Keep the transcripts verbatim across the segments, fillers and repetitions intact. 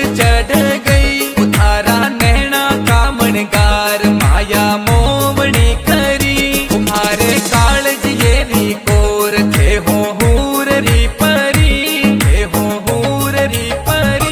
चढ़ गई। उतारा नैना कामणगार माया मोवणी करी। तुम्हारे कालज ये री कोर थे हो हूर री परी, थे हो हूर री परी।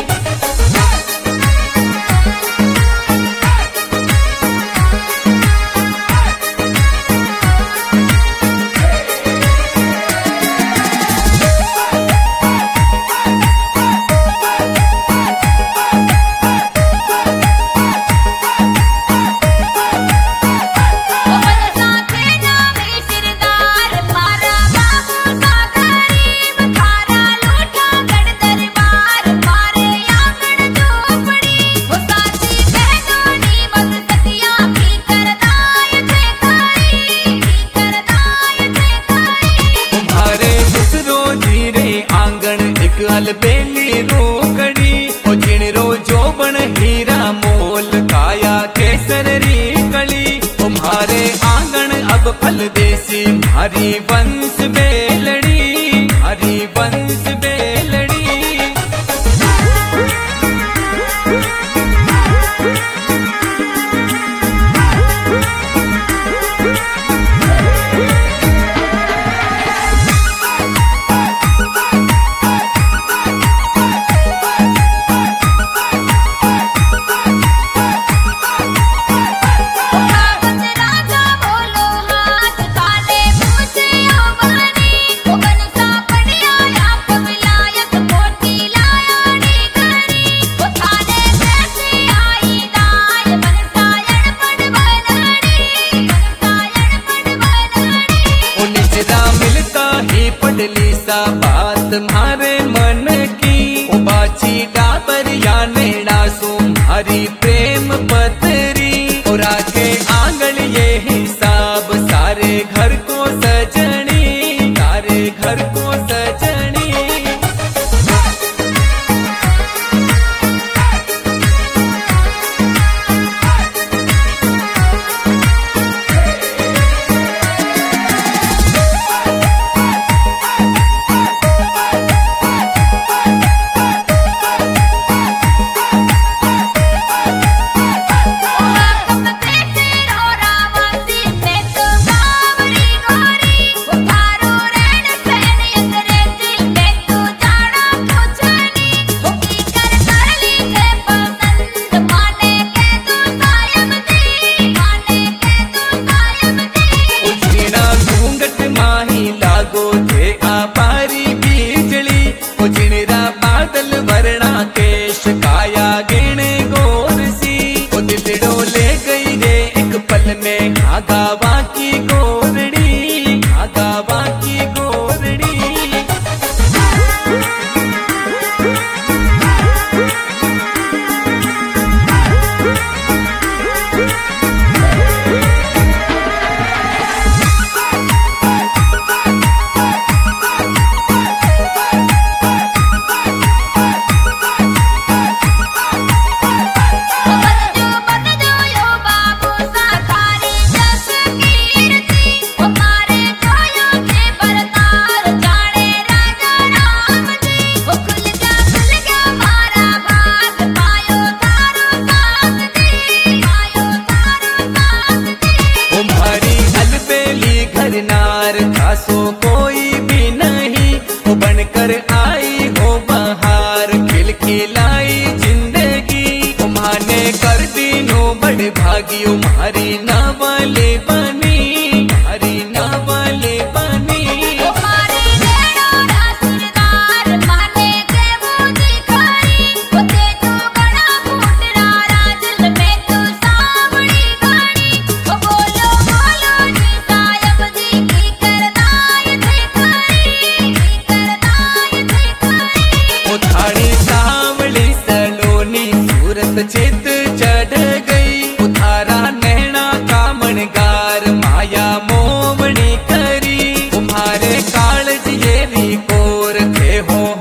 अलबेली रोकड़ी ओ जिणरो जोबन हीरा मोल काया केसरी कली। तुम्हारे आंगन अब फल देसी हरी वंश बेलड़ी, हरी वंश बेलड़ी। पडली सा बात मारे मन की। ओ बाची डाबर या नेड़ा सो हरी प्रेम पतरी। और आके आंगन ये हिसाब सारे घर को सजनी, सारे घर को सजनी। केश काया गिण गोर सी। ओ दिलड़ो ले गई रे एक पल में आगावा की गोरड़ी, आगावा की गोरड़ी। नार खासो कोई भी नहीं। वो बनकर आई हो बहार खिलखिलाई जिंदगी। माने कर दीनो बड़े भागी मारी नावाले बनी, मारी नावाले बनी। चित चढ़ गई। उतारा नैना कामणगार माया मोवणी करी। तुम्हारे कालज ये री कोर थे हो